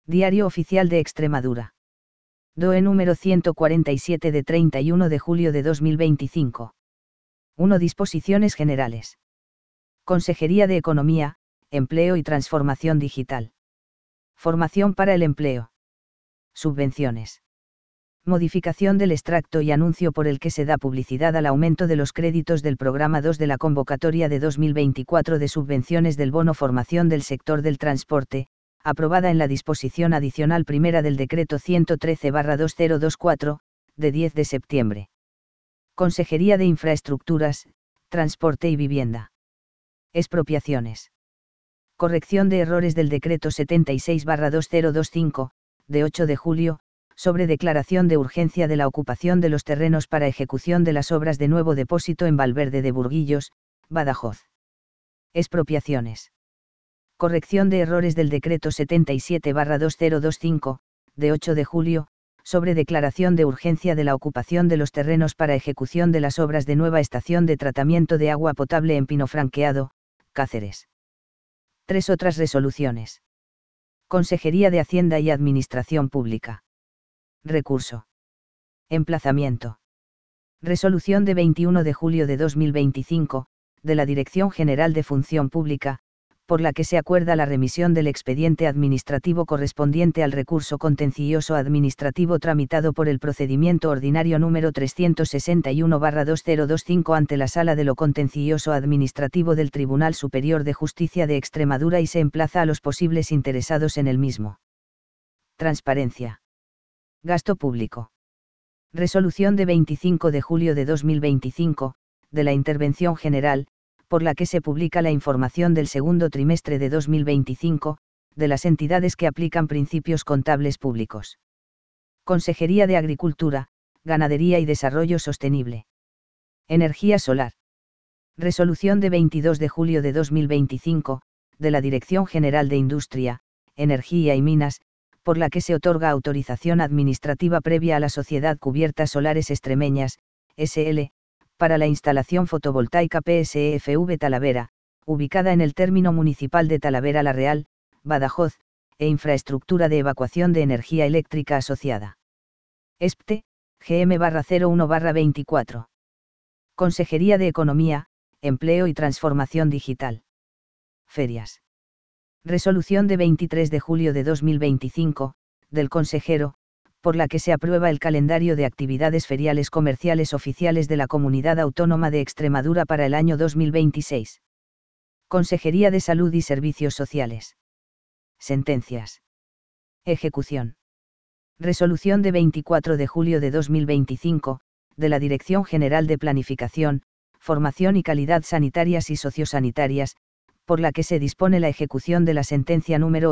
Diario Oficial de Extremadura. DOE número 147 de 31 de julio de 2025. 1. Disposiciones generales. Consejería de Economía, Empleo y Transformación Digital. Formación para el empleo. Subvenciones. Modificación del extracto y anuncio por el que se da publicidad al aumento de los créditos del programa 2 de la convocatoria de 2024 de subvenciones del bono formación del sector del transporte, aprobada en la disposición adicional primera del decreto 113/2024, de 10 de septiembre. Consejería de Infraestructuras, Transporte y Vivienda. Expropiaciones. Corrección de errores del decreto 76/2025, de 8 de julio, sobre declaración de urgencia de la ocupación de los terrenos para ejecución de las obras de nuevo depósito en Valverde de Burguillos, Badajoz. Expropiaciones. Corrección de errores del decreto 77/2025, de 8 de julio, sobre declaración de urgencia de la ocupación de los terrenos para ejecución de las obras de nueva estación de tratamiento de agua potable en Pinofranqueado, Cáceres. 3 otras resoluciones. Consejería de Hacienda y Administración Pública. Recurso. Emplazamiento. Resolución de 21 de julio de 2025, de la Dirección General de Función Pública, por la que se acuerda la remisión del expediente administrativo correspondiente al recurso contencioso administrativo tramitado por el procedimiento ordinario número 361/2025 ante la Sala de lo Contencioso Administrativo del Tribunal Superior de Justicia de Extremadura y se emplaza a los posibles interesados en el mismo. Transparencia. Gasto público. Resolución de 25 de julio de 2025, de la Intervención General, por la que se publica la información del segundo trimestre de 2025, de las entidades que aplican principios contables públicos. Consejería de Agricultura, Ganadería y Desarrollo Sostenible. Energía solar. Resolución de 22 de julio de 2025, de la Dirección General de Industria, Energía y Minas, por la que se otorga autorización administrativa previa a la Sociedad Cubiertas Solares Extremeñas, S.L., para la instalación fotovoltaica PSEFV Talavera, ubicada en el término municipal de Talavera la Real, Badajoz, e infraestructura de evacuación de energía eléctrica asociada. ESPTE, GM/01/24. Consejería de Economía, Empleo y Transformación Digital. Ferias. Resolución de 23 de julio de 2025, del consejero, por la que se aprueba el calendario de actividades feriales comerciales oficiales de la Comunidad Autónoma de Extremadura para el año 2026. Consejería de Salud y Servicios Sociales. Sentencias. Ejecución. Resolución de 24 de julio de 2025, de la Dirección General de Planificación, Formación y Calidad Sanitarias y Sociosanitarias, por la que se dispone la ejecución de la sentencia número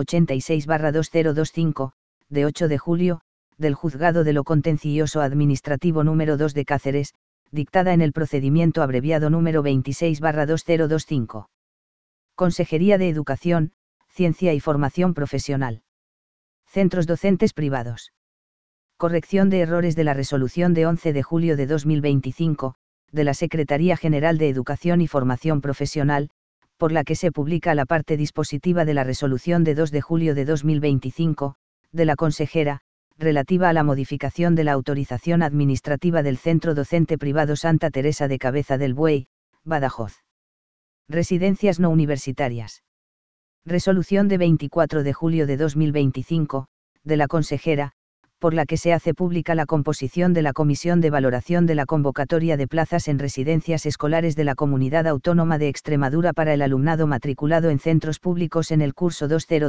86/2025, de 8 de julio, del Juzgado de lo Contencioso Administrativo número 2 de Cáceres, dictada en el procedimiento abreviado número 26/2025. Consejería de Educación, Ciencia y Formación Profesional. Centros docentes privados. Corrección de errores de la resolución de 11 de julio de 2025, de la Secretaría General de Educación y Formación Profesional, por la que se publica la parte dispositiva de la resolución de 2 de julio de 2025, de la consejera, relativa a la modificación de la autorización administrativa del Centro Docente Privado Santa Teresa de Cabeza del Buey, Badajoz. Residencias no universitarias. Resolución de 24 de julio de 2025, de la consejera, por la que se hace pública la composición de la Comisión de Valoración de la Convocatoria de Plazas en Residencias Escolares de la Comunidad Autónoma de Extremadura para el alumnado matriculado en centros públicos en el curso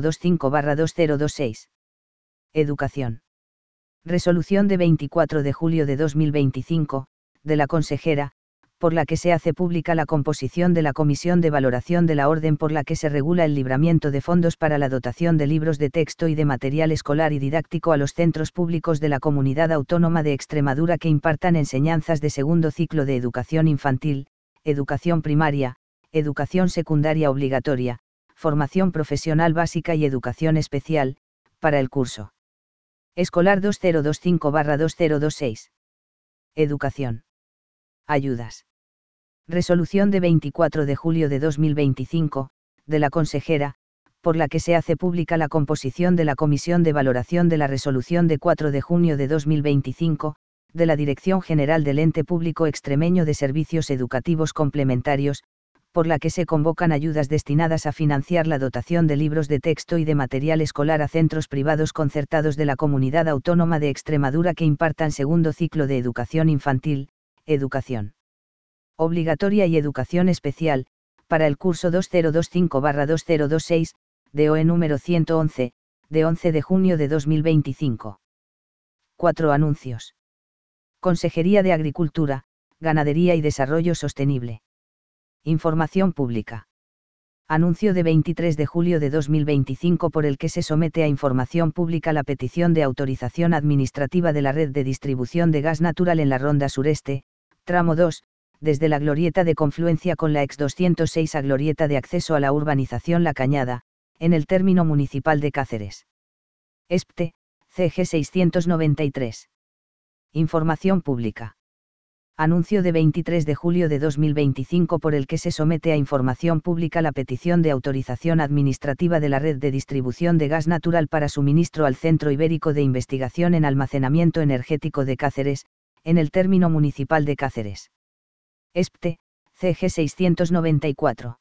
2025/2026. Educación. Resolución de 24 de julio de 2025, de la consejera, por la que se hace pública la composición de la Comisión de Valoración de la Orden por la que se regula el libramiento de fondos para la dotación de libros de texto y de material escolar y didáctico a los centros públicos de la Comunidad Autónoma de Extremadura que impartan enseñanzas de segundo ciclo de educación infantil, educación primaria, educación secundaria obligatoria, formación profesional básica y educación especial, para el curso escolar 2025/2026. Educación. Ayudas. Resolución de 24 de julio de 2025, de la consejera, por la que se hace pública la composición de la Comisión de Valoración de la Resolución de 4 de junio de 2025, de la Dirección General del Ente Público Extremeño de Servicios Educativos Complementarios, por la que se convocan ayudas destinadas a financiar la dotación de libros de texto y de material escolar a centros privados concertados de la Comunidad Autónoma de Extremadura que impartan segundo ciclo de educación infantil, educación obligatoria y educación especial, para el curso 2025/2026, DOE número 111, de 11 de junio de 2025. 4 anuncios. Consejería de Agricultura, Ganadería y Desarrollo Sostenible. Información pública. Anuncio de 23 de julio de 2025 por el que se somete a información pública la petición de autorización administrativa de la red de distribución de gas natural en la Ronda Sureste, tramo 2, desde la glorieta de confluencia con la ex 206 a glorieta de acceso a la urbanización La Cañada, en el término municipal de Cáceres. ESPTE, CG 693. Información pública. Anuncio de 23 de julio de 2025 por el que se somete a información pública la petición de autorización administrativa de la red de distribución de gas natural para suministro al Centro Ibérico de Investigación en Almacenamiento Energético de Cáceres, en el término municipal de Cáceres. ESPTE, CG 694.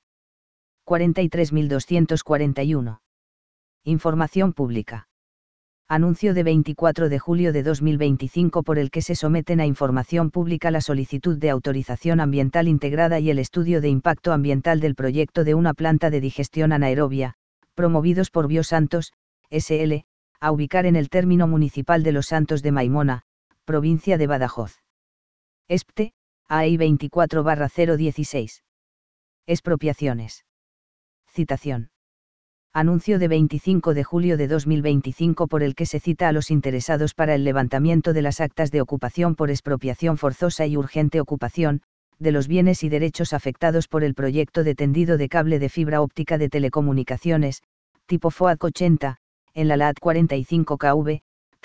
43.241. Información pública. Anuncio de 24 de julio de 2025 por el que se someten a información pública la solicitud de autorización ambiental integrada y el estudio de impacto ambiental del proyecto de una planta de digestión anaerobia, promovidos por Biosantos, SL, a ubicar en el término municipal de Los Santos de Maimona, provincia de Badajoz. ESPTE, AI 24/016. Expropiaciones. Citación. Anuncio de 25 de julio de 2025 por el que se cita a los interesados para el levantamiento de las actas de ocupación por expropiación forzosa y urgente ocupación, de los bienes y derechos afectados por el proyecto de tendido de cable de fibra óptica de telecomunicaciones, tipo FOAC 80, en la LAT 45KV,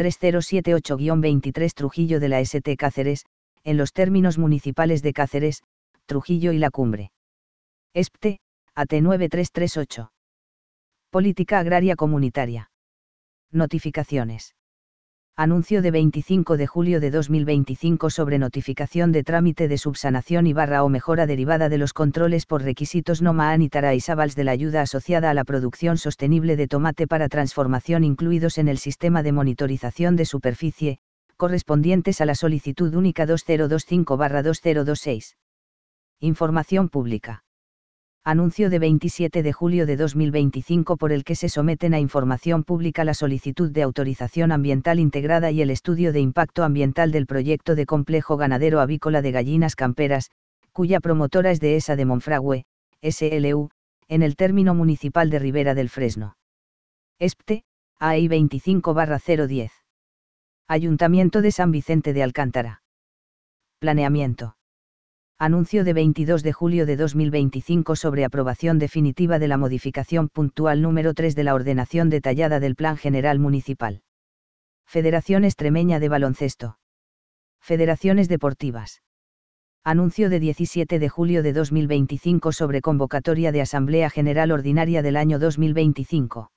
3078-23 Trujillo de la ST Cáceres, en los términos municipales de Cáceres, Trujillo y La Cumbre. ESPTE, AT 9338. Política Agraria Comunitaria. Notificaciones. Anuncio de 25 de julio de 2025 sobre notificación de trámite de subsanación y o mejora derivada de los controles por requisitos NOMAAN y Tara y Savals de la ayuda asociada a la producción sostenible de tomate para transformación incluidos en el sistema de monitorización de superficie, correspondientes a la solicitud única 2025/2026. Información pública. Anuncio de 27 de julio de 2025 por el que se someten a información pública la solicitud de autorización ambiental integrada y el estudio de impacto ambiental del proyecto de complejo ganadero avícola de gallinas camperas, cuya promotora es Dehesa de Monfragüe, SLU, en el término municipal de Ribera del Fresno. ESPTE, AI 25/010. Ayuntamiento de San Vicente de Alcántara. Planeamiento. Anuncio de 22 de julio de 2025 sobre aprobación definitiva de la modificación puntual número 3 de la ordenación detallada del Plan General Municipal. Federación Extremeña de Baloncesto. Federaciones Deportivas. Anuncio de 17 de julio de 2025 sobre convocatoria de Asamblea General Ordinaria del año 2025.